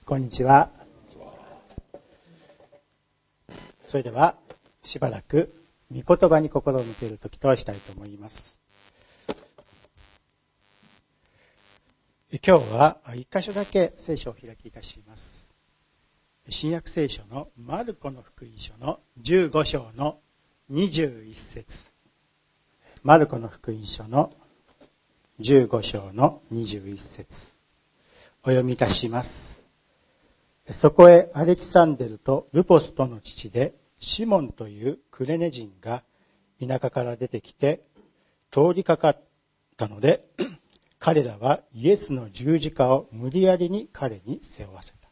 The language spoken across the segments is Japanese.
こんにちは。それではしばらく御言葉に心を向ける時としたいと思います。今日は一箇所だけ聖書を開きいたします。新約聖書のマルコの福音書の15章の21節。マルコの福音書の15章の21節。お読みいたします。そこへアレキサンデルとルポスとの父でシモンというクレネ人が田舎から出てきて通りかかったので、彼らはイエスの十字架を無理やりに彼に背負わせた。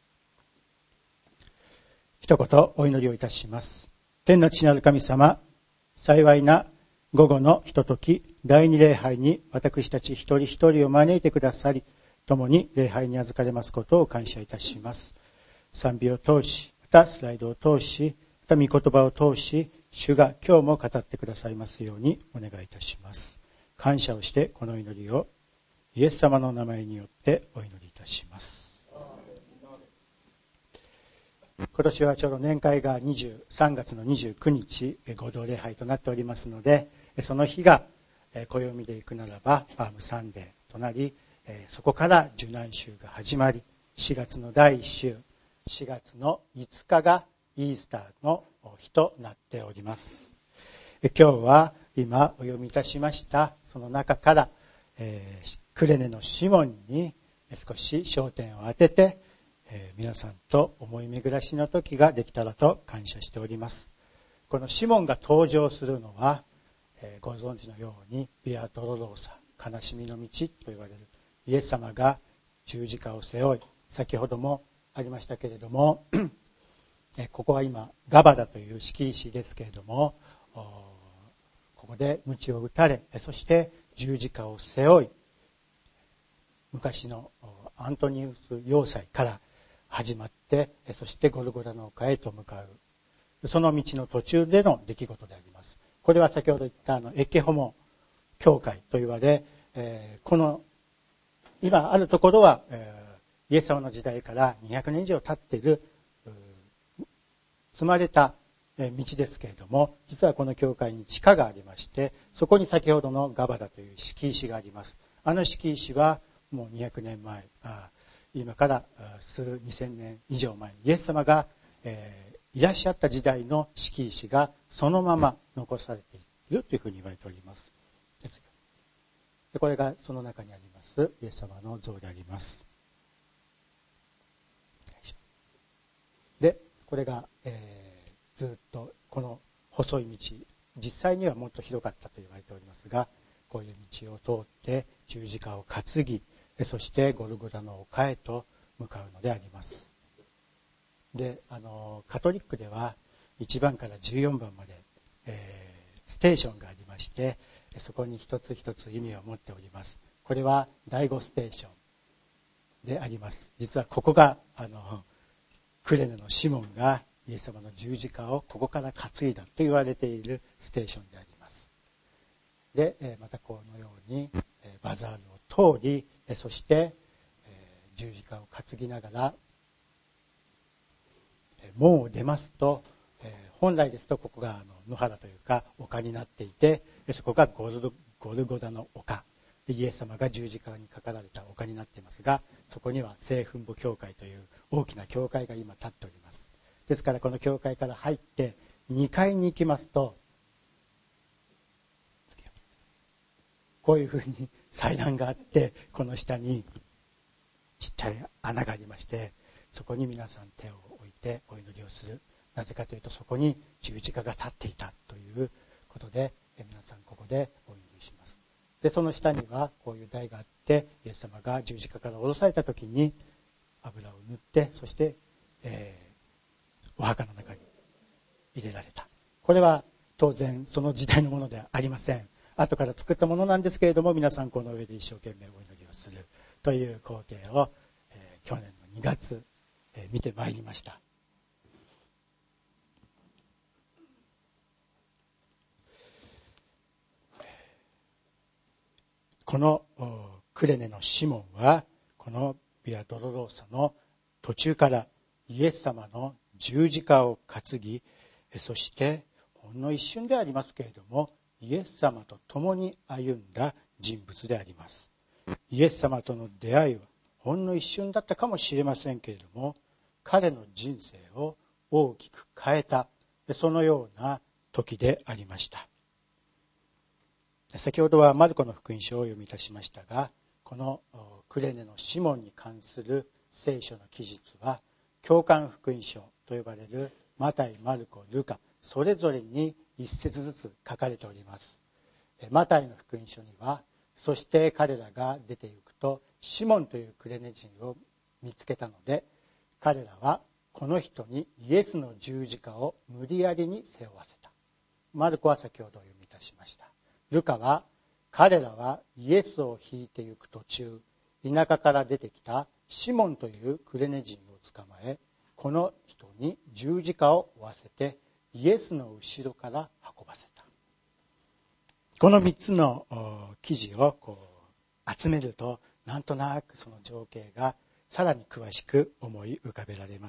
一言お祈りをいたします。天の父なる神様、幸いな午後のひととき、第二礼拝に私たち一人一人を招いてくださり、共に礼拝に預かれますことを感謝いたします。賛美を通し、またスライドを通し、また御言葉を通し、主が今日も語ってくださいますようにお願いいたします。感謝をしてこの祈りをイエス様の名前によってお祈りいたします。今年はちょうど年会が3月の29日合同礼拝となっておりますので、その日が暦で行くならばパームサンデーとなり、そこから受難週が始まり、4月の第1週、4月の5日がイースターの日となっております。今日は今お読みいたしましたその中から、クレネのシモンに少し焦点を当てて、皆さんと思い巡らしの時ができたらと感謝しております。このシモンが登場するのは、ご存知のようにビアドロローサ、悲しみの道と言われるイエス様が十字架を背負い、先ほどもありましたけれどもここは今ガバダという敷石ですけれども、ここで鞭を打たれ、そして十字架を背負い、昔のアントニウス要塞から始まって、そしてゴルゴダの丘へと向かう、その道の途中での出来事であります。これは先ほど言ったエケホモ教会と言われ、この今あるところは、イエス様の時代から200年以上経っている積まれた道ですけれども、実はこの教会に地下がありまして、そこに先ほどのガバダという敷石があります。あの敷石はもう200年前、今から数2000年以上前、イエス様が、いらっしゃった時代の敷石がそのまま残されているというふうに言われております。でこれがその中にありますイエス様の像であります。でこれが、ずっとこの細い道、実際にはもっと広かったと言われておりますが、こういう道を通って十字架を担ぎ、そしてゴルゴダの丘へと向かうのであります。でカトリックでは1番から14番まで、ステーションがありまして、そこに一つ一つ意味を持っております。これは第5ステーションであります。実はここがクレネのシモンがイエス様の十字架をここから担いだと言われているステーションであります。でまたこのようにバザールを通り、そして十字架を担ぎながら門を出ますと、本来ですとここが野原というか丘になっていて、そこがゴルゴダの丘、イエス様が十字架にかかられた丘になっていますが、そこには聖墳墓教会という大きな教会が今立っております。ですからこの教会から入って2階に行きますと、こういうふうに祭壇があって、この下にちっちゃい穴がありまして、そこに皆さん手を置いてお祈りをする。なぜかというと、そこに十字架が立っていたということで、皆さんここでお祈りします。でその下にはこういう台があって、イエス様が十字架から下ろされた時に油を塗って、そして、お墓の中に入れられた。これは当然その時代のものではありません。後から作ったものなんですけれども、皆さんこの上で一生懸命お祈りをするという光景を、去年の2月、見てまいりました。このクレネのシモンはこのビアドロローサの途中からイエス様の十字架を担ぎ、そしてほんの一瞬でありますけれども、イエス様と共に歩んだ人物であります。イエス様との出会いはほんの一瞬だったかもしれませんけれども、彼の人生を大きく変えた、そのような時でありました。先ほどはマルコの福音書を読み出しましたが、このクレネのシモンに関する聖書の記述は、教会福音書と呼ばれるマタイ、マルコ、ルカ、それぞれに一節ずつ書かれております。マタイの福音書には、そして彼らが出て行くと、シモンというクレネ人を見つけたので、彼らはこの人にイエスの十字架を無理やりに背負わせた。マルコは先ほど読み出しました。ルカは、彼らはイエスを引いて行く途中、田舎から出てきたシモンというクレネ人を捕まえ、この人に十字架を負わせてイエスの後ろから運ばせた。この3つの記事を集めると、なんとなくその情景がさらに詳しく思い浮かべられます。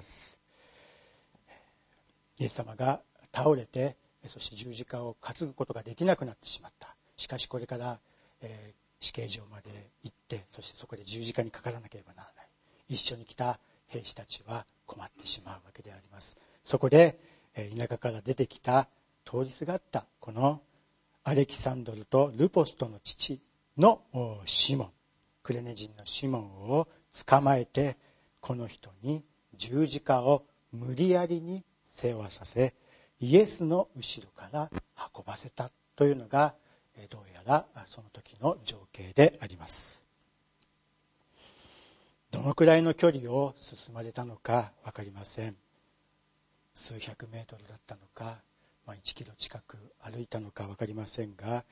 イエス様が倒れて、そして十字架を担ぐことができなくなってしまった。しかしこれから、死刑場まで行って、そしてそこで十字架にかからなければならない。一緒に来た兵士たちは困ってしまうわけであります。そこで、田舎から出てきた通りすがったこのアレキサンドルとルポスとの父のシモン、クレネ人のシモンを捕まえて、この人に十字架を無理やりに背負わさせ、イエスの後ろから運ばせたというのが、どうやらその時の情景であります。どのくらいの距離を進まれたのか分かりません。数百メートルだったのか、1キロ近く歩いたのか分かりませんが、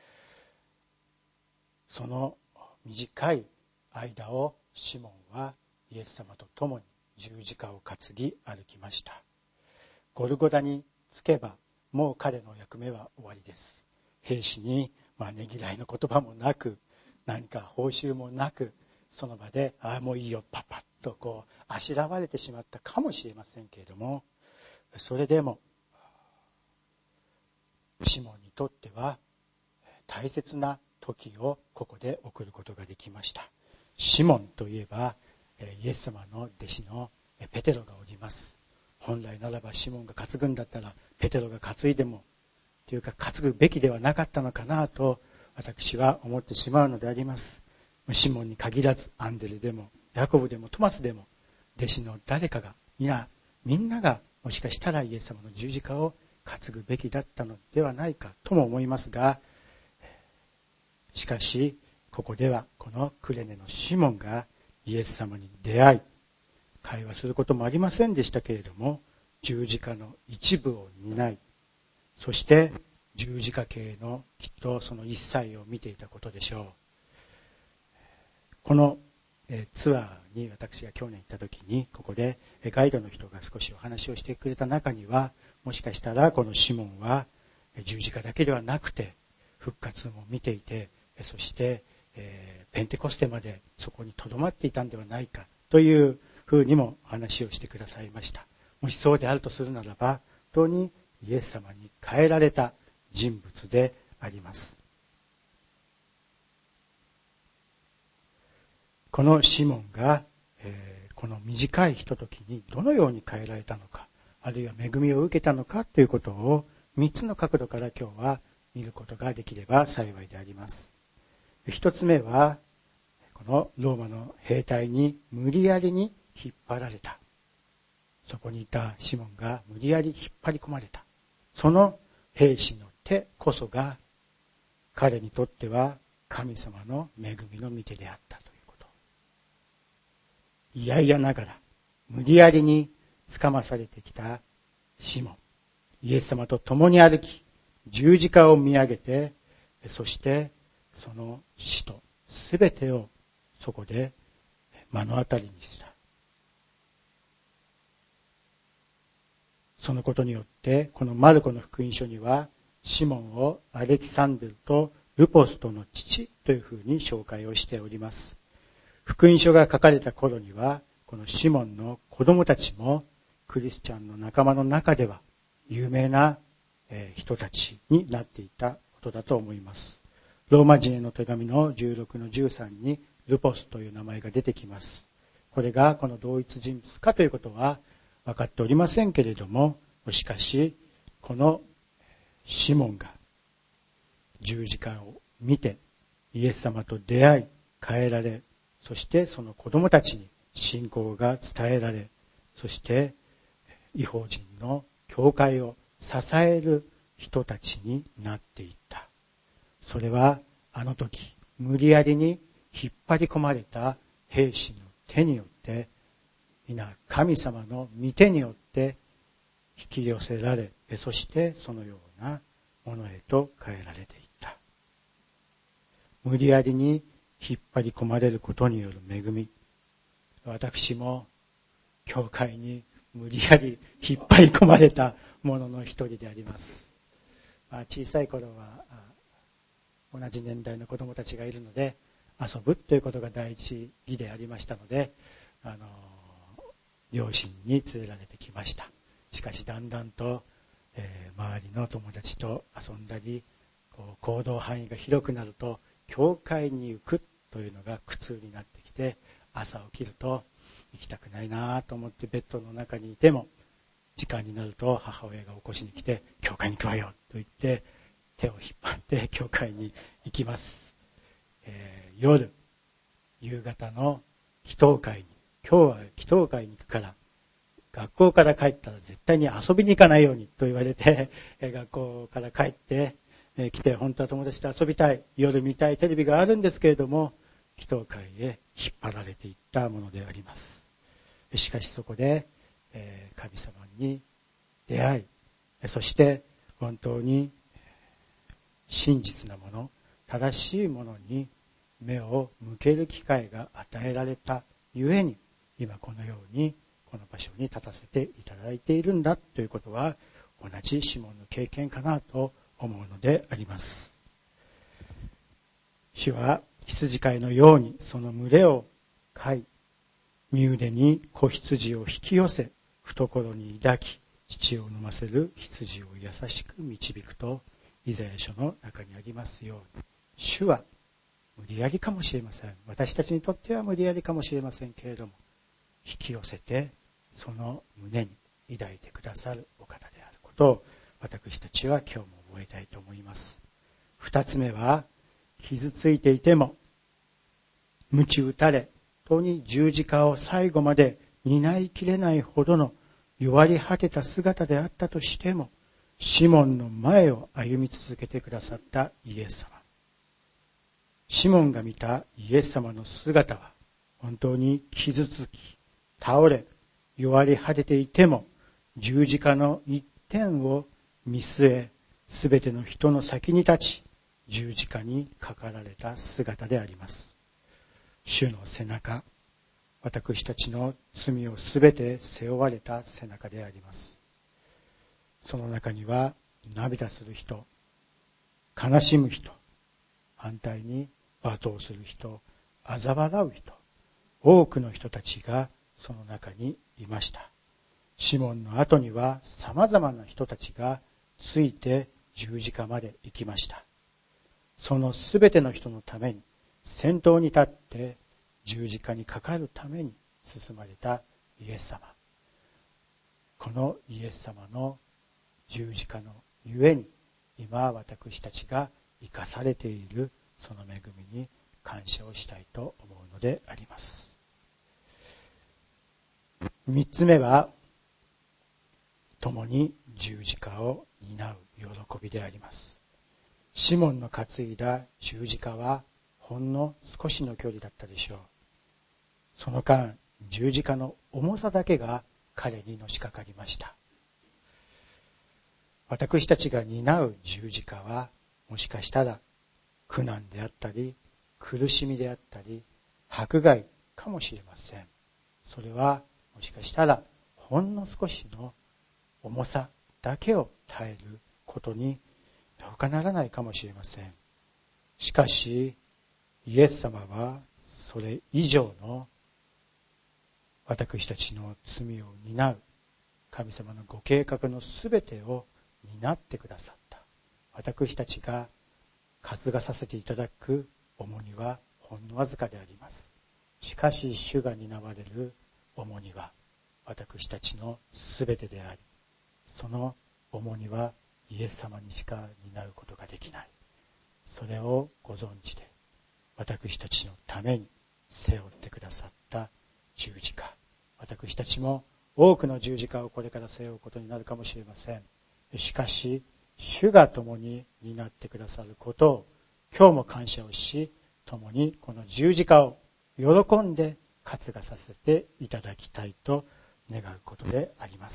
その短い間をシモンはイエス様と共に十字架を担ぎ歩きました。ゴルゴダに着けばもう彼の役目は終わりです。兵士にねぎらいの言葉もなく、何か報酬もなく、その場でもういいよパッパッとあしらわれてしまったかもしれませんけれども、それでもシモンにとっては大切な時をここで送ることができました。シモンといえばイエス様の弟子のペテロがおります。本来ならばシモンが担ぐんだったらペテロが担いでもというか担ぐべきではなかったのかなと私は思ってしまうのであります。シモンに限らずアンデレでもヤコブでもトマスでも弟子の誰かがみんながもしかしたらイエス様の十字架を担ぐべきだったのではないかとも思いますが、しかしここではこのクレネのシモンがイエス様に出会い、会話することもありませんでしたけれども、十字架の一部を担い、そして十字架系のきっとその一切を見ていたことでしょう。このツアーに私が去年行った時に、ここでガイドの人が少しお話をしてくれた中には、もしかしたらこのシモンは十字架だけではなくて復活も見ていて、そしてペンテコステまでそこに留まっていたんではないかというふうにも話をしてくださいました。もしそうであるとするならば、本当にイエス様に変えられた人物であります。このシモンが、この短いひとときにどのように変えられたのか、あるいは恵みを受けたのかということを3つの角度から今日は見ることができれば幸いであります。1つ目は、このローマの兵隊に無理やりに引っ張られた。そこにいたシモンが無理やり引っ張り込まれた。その兵士の手こそが彼にとっては神様の恵みの御手であったということ。いやいやながら無理やりに掴まされてきたシモン。イエス様と共に歩き、十字架を見上げて、そしてその死とすべてをそこで目の当たりにした。そのことによって、このマルコの福音書には、シモンをアレキサンドルとルポストの父というふうに紹介をしております。福音書が書かれた頃には、 このシモンの子供たちもクリスチャンの仲間の中では有名な人たちになっていたことだと思います。ローマ人への手紙の16の13にルポスという名前が出てきます。これがこの同一人物かということは分かっておりませんけれども、しかしこのシモンが十字架を見てイエス様と出会い変えられ、そしてその子供たちに信仰が伝えられ、そして異邦人の教会を支える人たちになっていった。それはあの時無理やりに引っ張り込まれた兵士の手によって、皆神様の御手によって引き寄せられ、そしてそのようなものへと変えられていった。無理やりに引っ張り込まれることによる恵み。私も教会に無理やり引っ張り込まれたものの一人であります。小さい頃は同じ年代の子供たちがいるので遊ぶということが第一義でありましたので、両親に連れられてきました。しかしだんだんと、周りの友達と遊んだり、行動範囲が広くなると教会に行くというのが苦痛になってきて、朝起きると行きたくないなと思ってベッドの中にいても、時間になると母親が起こしに来て、教会に行くわよと言って手を引っ張って教会に行きます。夜夕方の祈祷会に、今日は祈祷会に行くから学校から帰ったら絶対に遊びに行かないようにと言われて、学校から帰って来て、本当は友達と遊びたい、夜見たいテレビがあるんですけれども、祈祷会へ引っ張られていったものであります。しかしそこで神様に出会い、そして本当に真実なもの、正しいものに目を向ける機会が与えられたゆえに、今このようにこの場所に立たせていただいているんだということは、同じシモンの経験かなと思うのであります。主は羊飼いのようにその群れを飼い、身腕に子羊を引き寄せ、懐に抱き、乳を飲ませる羊を優しく導くと、イザヤ書の中にありますように、主は無理やりかもしれません。私たちにとっては無理やりかもしれませんけれども、引き寄せてその胸に抱いてくださるお方であることを、私たちは今日も覚えたいと思います。二つ目は、傷ついていても鞭打たれ、本当に十字架を最後まで担いきれないほどの弱り果てた姿であったとしても、シモンの前を歩み続けてくださったイエス様。シモンが見たイエス様の姿は、本当に傷つき、倒れ、弱り果てていても、十字架の一点を見据え、すべての人の先に立ち、十字架にかかられた姿であります。主の背中、私たちの罪をすべて背負われた背中であります。その中には涙する人、悲しむ人、反対に罵倒する人、嘲笑う人、多くの人たちがその中にいました。シモンの後には様々な人たちがついて十字架まで行きました。そのすべての人のために、先頭に立って十字架にかかるために進まれたイエス様。このイエス様の十字架のゆえに、今私たちが生かされているその恵みに感謝をしたいと思うのであります。三つ目は、共に十字架を担う喜びであります。シモンの担いだ十字架はほんの少しの距離だったでしょう。その間、十字架の重さだけが彼にのしかかりました。私たちが担う十字架は、もしかしたら苦難であったり、苦しみであったり、迫害かもしれません。それはもしかしたらほんの少しの重さだけを耐えることに他ならないかもしれません。しかしイエス様はそれ以上の私たちの罪を担う神様のご計画のすべてを担ってくださった。私たちが担がさせていただく重荷はほんのわずかであります。しかし主が担われる重荷は私たちのすべてであり、その重荷はイエス様にしか担うことができない。それをご存知で、私たちのために背負ってくださった十字架。私たちも多くの十字架をこれから背負うことになるかもしれません。しかし、主が共に担ってくださることを今日も感謝をし、共にこの十字架を喜んで担がさせていただきたいと願うことであります。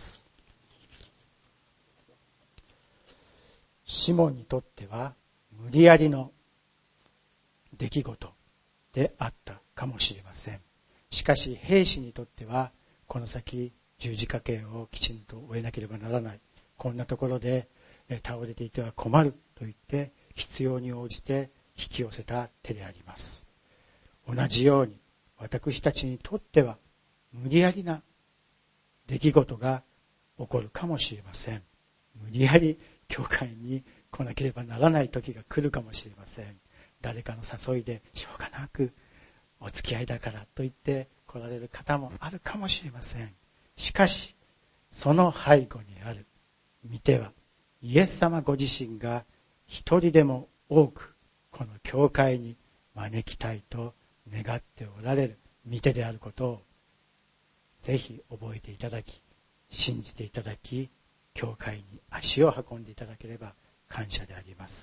シモンにとっては無理やりの出来事であったかもしれません。しかし兵士にとってはこの先十字架刑をきちんと終えなければならない。こんなところで倒れていては困ると言って必要に応じて引き寄せた手であります。同じように私たちにとっては無理やりな出来事が起こるかもしれません。無理やり教会に来なければならない時が来るかもしれません。誰かの誘いでしょうがなくお付き合いだからと言って来られる方もあるかもしれません。しかしその背後にある御手はイエス様ご自身が一人でも多くこの教会に招きたいと願っておられる御手であることをぜひ覚えていただき、信じていただき、教会に足を運んでいただければ感謝であります。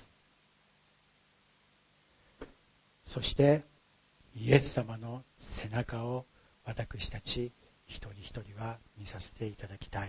そしてイエス様の背中を私たち一人一人は見させていただきたい。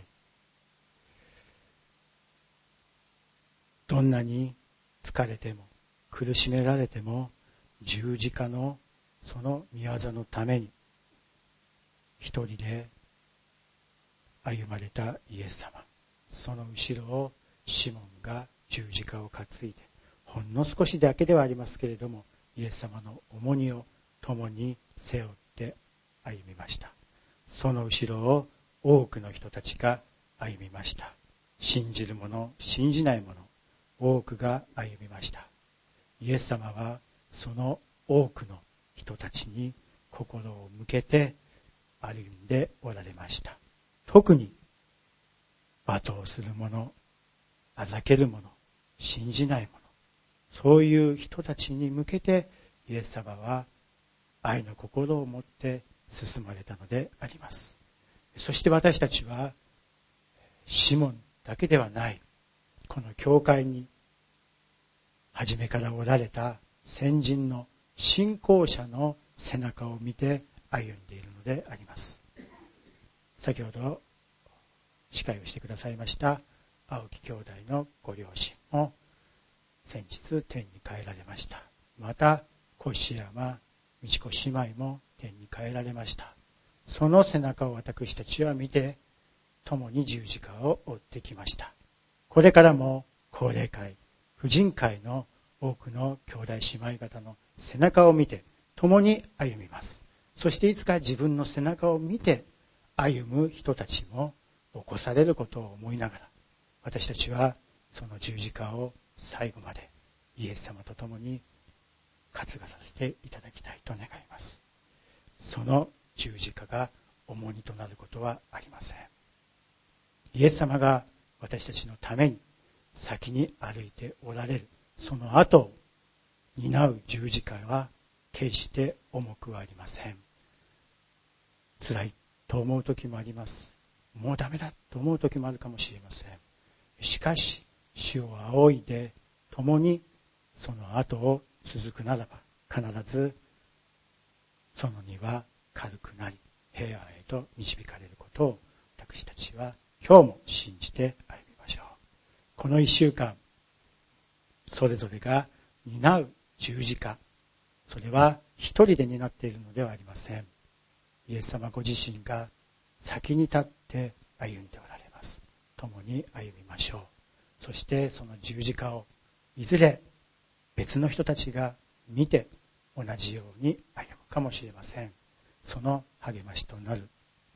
どんなに疲れても苦しめられても十字架のその御業のために一人で歩まれたイエス様、その後ろをシモンが十字架を担いで、ほんの少しだけではありますけれどもイエス様の重荷を共に背負って歩みました。その後ろを多くの人たちが歩みました。信じる者、信じない者、多くが歩みました。イエス様はその多くの人たちに心を向けて歩んでおられました。特に罵倒する者、あざける者、信じない者、そういう人たちに向けてイエス様は愛の心を持って進まれたのであります。そして私たちはシモンだけではない、この教会に初めからおられた先人の信仰者の背中を見て歩んでいるのであります。先ほど司会をしてくださいました青木兄弟のご両親も先日天に帰られました。また越山美智子姉妹も天に帰られました。その背中を私たちは見て共に十字架を追ってきました。これからも高齢会、婦人会の多くの兄弟姉妹方の背中を見て共に歩みます。そしていつか自分の背中を見て歩む人たちも起こされることを思いながら、私たちはその十字架を最後までイエス様と共に担がさせていただきたいと願います。その十字架が重荷となることはありません。イエス様が私たちのために先に歩いておられるその後を担う十字架は決して重くはありません。辛いと思う時もあります。もうダメだと思う時もあるかもしれません。しかし主を仰いで共にその後を続くならば必ずその荷は軽くなり平安へと導かれることを私たちは今日も信じて歩みましょう。この1週間それぞれが担う十字架、それは一人で担っているのではありません。イエス様ご自身が先に立って歩んでおられます。共に歩みましょう。そしてその十字架をいずれ別の人たちが見て同じように歩むかもしれません。その励ましとなる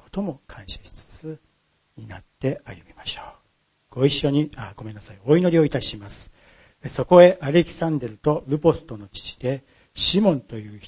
ことも感謝しつつ担って歩みましょう。ご一緒にお祈りをいたします。そこへアレキサンデルとルポストの父でシモンという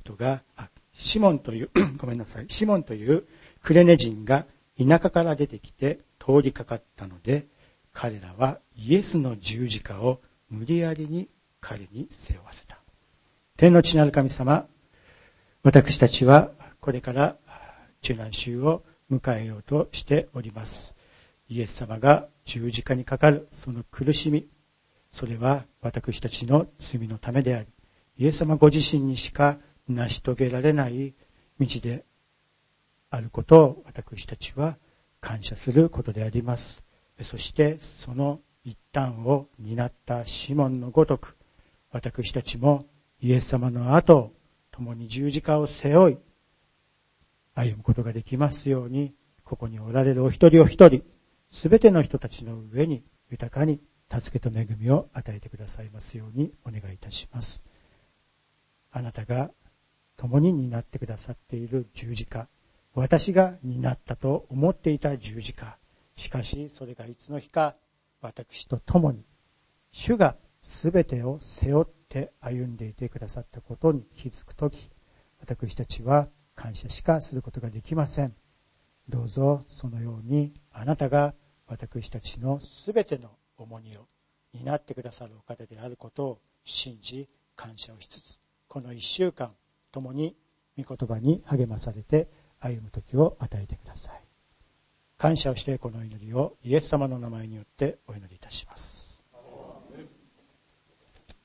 クレネ人が田舎から出てきて通りかかったので、彼らはイエスの十字架を無理やりに彼に背負わせた。天の父なる神様、私たちはこれから受難週を迎えようとしております。イエス様が十字架にかかるその苦しみ、それは私たちの罪のためであり、イエス様ご自身にしか成し遂げられない道であることを私たちは感謝することであります。そしてその一端を担ったシモンのごとく、私たちもイエス様の後を共に十字架を背負い歩むことができますように、ここにおられるお一人お一人、すべての人たちの上に豊かに助けと恵みを与えてくださいますようにお願いいたします。あなたが共に担ってくださっている十字架、私が担ったと思っていた十字架、しかしそれがいつの日か私と共に主がすべてを背負って歩んでいてくださったことに気づくとき、私たちは感謝しかすることができません。どうぞそのようにあなたが私たちのすべての重荷を担ってくださるお方であることを信じ感謝をしつつ、この一週間共に御言葉に励まされて歩む時を与えてください。感謝をしてこの祈りをイエス様の名前によってお祈りいたします。